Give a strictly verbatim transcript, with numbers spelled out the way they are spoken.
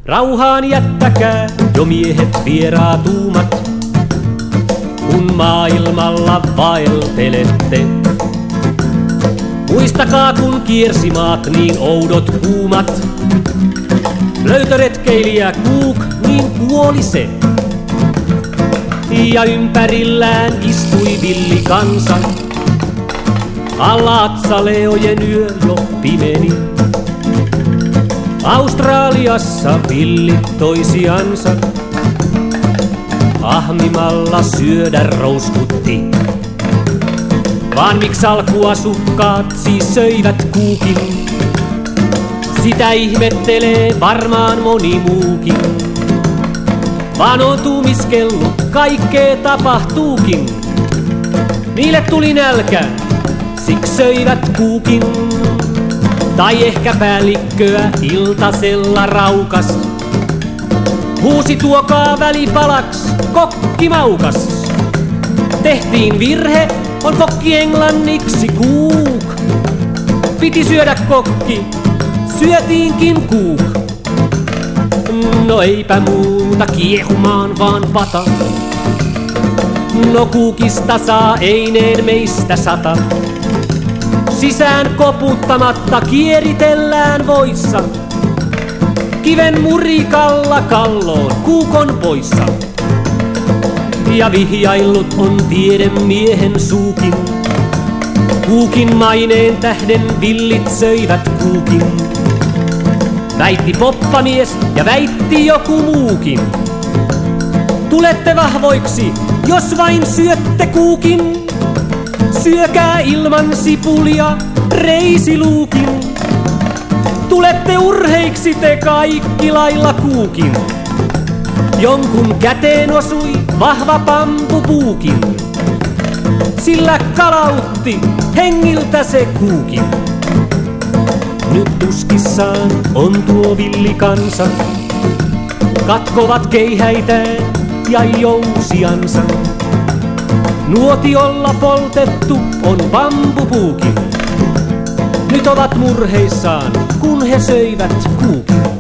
Rauhaan jättäkää jo miehet vieraatuumat, kun maailmalla vaeltelette. Muistakaa kun kiersi maat niin oudot kuumat, löytöretkeilijä Cook niin kuoli se. Ja ympärillään istui villi kansa, Alatsaleojen yö jo pimeni. Australiassa villit toisiansa ahmimalla syödä rouskutti. Vaan miksi alkuasukkaat siis söivät Cookin? Sitä ihmettelee varmaan moni muukin. Vaan on tuumiskellut, kaikkea tapahtuukin. Niille tuli nälkä, siksi söivät Cookin. Tai ehkä päällikköä iltasella raukas. Huusi tuokaa välipalaks, kokki maukas. Tehtiin virhe, on kokki englanniksi Cook. Piti syödä kokki, syötiinkin Cook. No eipä muuta kiehumaan vaan pata. No Cookista saa eineen meistä sata. Sisään koputtamatta kieritellään voissa. Kiven murikalla kalloon, Cook on poissa. Ja vihjaillut on tiedemiehen suukin. Cookin maineen tähden villit söivät Cookin. Väitti poppamies ja väitti joku muukin. Tulette vahvoiksi, jos vain syötte Cookin. Syökää ilman sipulia reisiluukin. Tulette urheiksi te kaikki lailla Cookin. Jonkun käteen osui vahva bambupuukin. Sillä kalautti hengiltä se Cookin. Nyt tuskissaan on tuo villikansa. Katkovat keihäitään ja jousiansa. Nuotiolla poltettu on bambupuukin. Nyt ovat murheissaan, kun he söivät Cookin.